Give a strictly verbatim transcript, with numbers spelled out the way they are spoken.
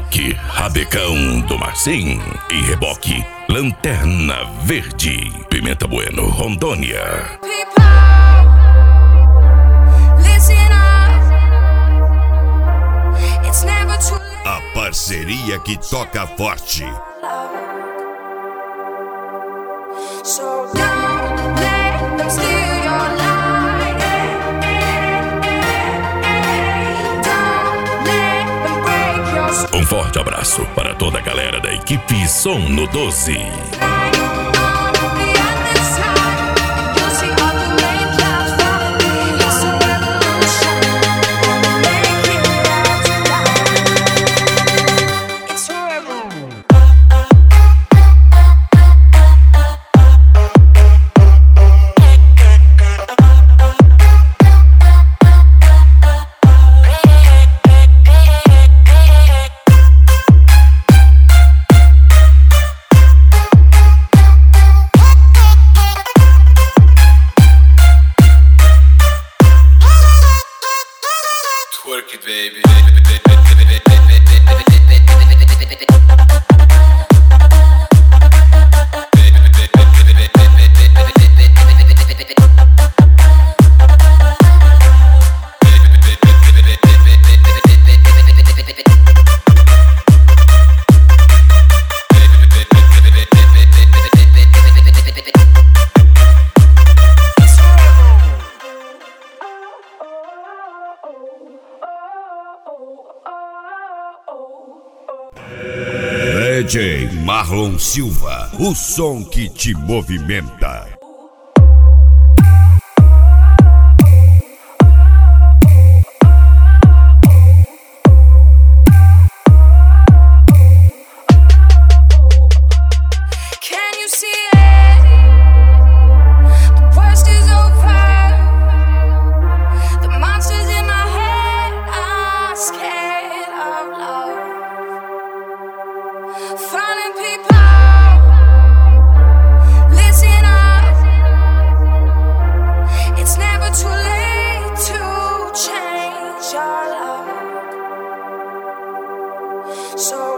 Rock, Rabecão do Marcim. E reboque, Lanterna Verde, Pimenta Bueno, Rondônia. A parceria que toca forte. So don't let them steal your light. Don't let them break your soul. Um forte abraço para toda a galera da equipe Som no doze. Work it, baby. D J Marlon Silva, o som que te movimenta. Can you see it? The worst is over. The monsters in my head are scared of love. Falling people, listen up. It's never too late to change your love. So